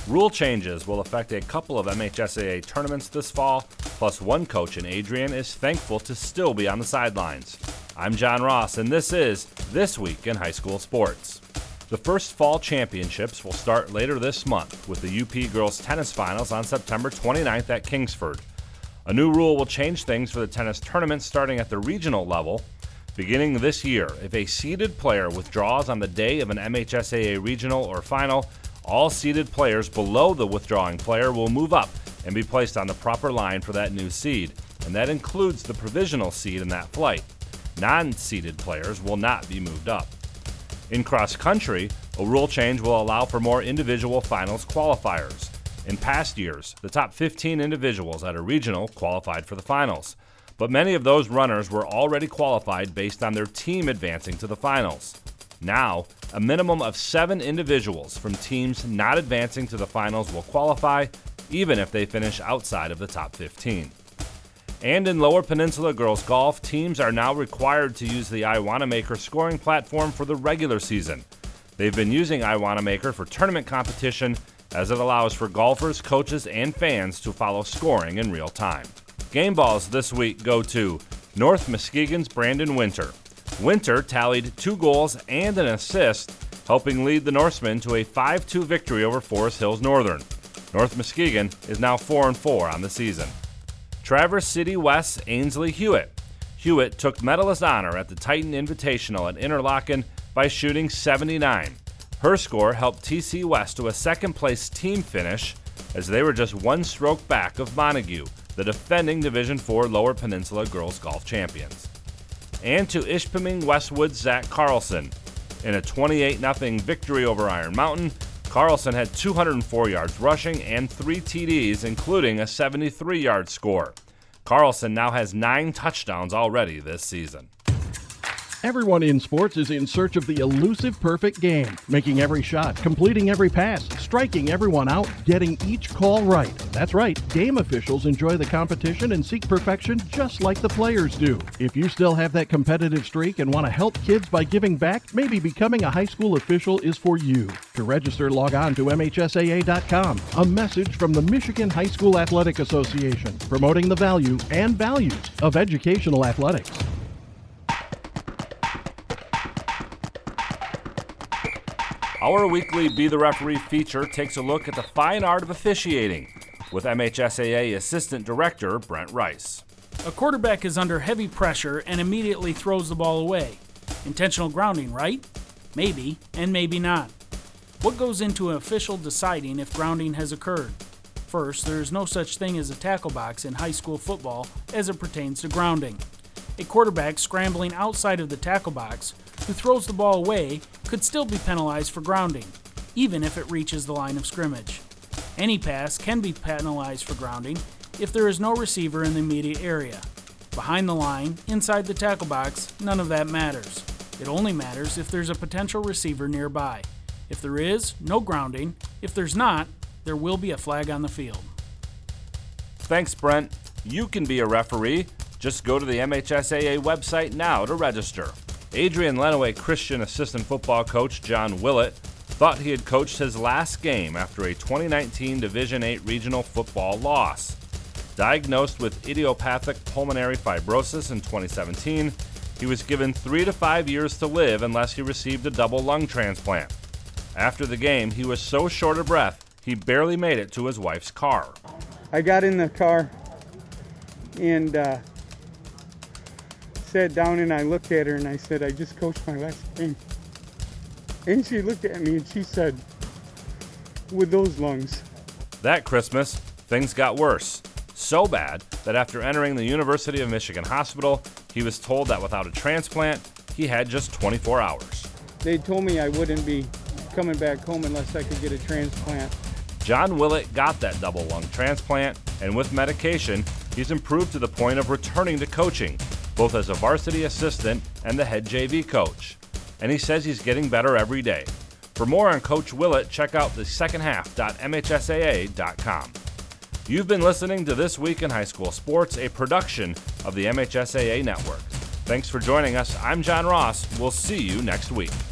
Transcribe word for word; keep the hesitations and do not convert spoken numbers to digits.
Rule changes will affect a couple of M H S A A tournaments this fall, plus one coach in Adrian is thankful to still be on the sidelines. I'm John Ross, and this is This Week in High School Sports. The first fall championships will start later this month with the U P Girls Tennis Finals on September twenty-ninth at Kingsford. A new rule will change things for the tennis tournament starting at the regional level. Beginning this year, if a seeded player withdraws on the day of an M H S A A regional or final, all seeded players below the withdrawing player will move up and be placed on the proper line for that new seed, and that includes the provisional seed in that flight. Non-seeded players will not be moved up. In cross country, a rule change will allow for more individual finals qualifiers. In past years, the top fifteen individuals at a regional qualified for the finals, but many of those runners were already qualified based on their team advancing to the finals. Now, a minimum of seven individuals from teams not advancing to the finals will qualify, even if they finish outside of the top fifteen. And in Lower Peninsula girls golf, teams are now required to use the iWanamaker scoring platform for the regular season. They've been using iWanamaker for tournament competition as it allows for golfers, coaches, and fans to follow scoring in real time. Game balls this week go to North Muskegon's Brandon Winter. Winter tallied two goals and an assist, helping lead the Norsemen to a five two victory over Forest Hills Northern. North Muskegon is now four and four on the season. Traverse City West's Ainsley Hewitt. Hewitt took medalist honor at the Titan Invitational at Interlaken by shooting seventy-nine. Her score helped T C West to a second-place team finish as they were just one stroke back of Montague, the defending Division four Lower Peninsula girls golf champions. And to Ishpeming Westwood's Zach Carlson. In a twenty-eight nothing victory over Iron Mountain, Carlson had two hundred four yards rushing and three T Ds, including a seventy-three yard score. Carlson now has nine touchdowns already this season. Everyone in sports is in search of the elusive perfect game, making every shot, completing every pass, striking everyone out, getting each call right. That's right, game officials enjoy the competition and seek perfection just like the players do. If you still have that competitive streak and want to help kids by giving back, maybe becoming a high school official is for you. To register, log on to M H S A A dot com. A message from the Michigan High School Athletic Association, promoting the value and values of educational athletics. Our weekly Be the Referee feature takes a look at the fine art of officiating with M H S A A Assistant Director Brent Rice. A quarterback is under heavy pressure and immediately throws the ball away. Intentional grounding, right? Maybe, and maybe not. What goes into an official deciding if grounding has occurred? First, there is no such thing as a tackle box in high school football as it pertains to grounding. A quarterback scrambling outside of the tackle box who throws the ball away could still be penalized for grounding, even if it reaches the line of scrimmage. Any pass can be penalized for grounding if there is no receiver in the immediate area. Behind the line, inside the tackle box, none of that matters. It only matters if there's a potential receiver nearby. If there is, no grounding. If there's not, there will be a flag on the field. Thanks, Brent. You can be a referee. Just go to the M H S A A website now to register. Adrian Lenawee Christian assistant football coach John Willett thought he had coached his last game after a twenty nineteen Division eight regional football loss. Diagnosed with idiopathic pulmonary fibrosis in twenty seventeen, he was given three to five years to live unless he received a double lung transplant. After the game, he was so short of breath, he barely made it to his wife's car. I got in the car and uh, sat down and I looked at her and I said, I just coached my last game. And she looked at me and she said, with those lungs. That Christmas, things got worse. So bad that after entering the University of Michigan Hospital, he was told that without a transplant, he had just twenty-four hours. They told me I wouldn't be coming back home unless I could get a transplant. John Willett got that double lung transplant, and with medication, he's improved to the point of returning to coaching, both as a varsity assistant and the head J V coach. And he says he's getting better every day. For more on Coach Willett, check out the second half dot M H S A A dot com. You've been listening to This Week in High School Sports, a production of the M H S A A Network. Thanks for joining us. I'm John Ross. We'll see you next week.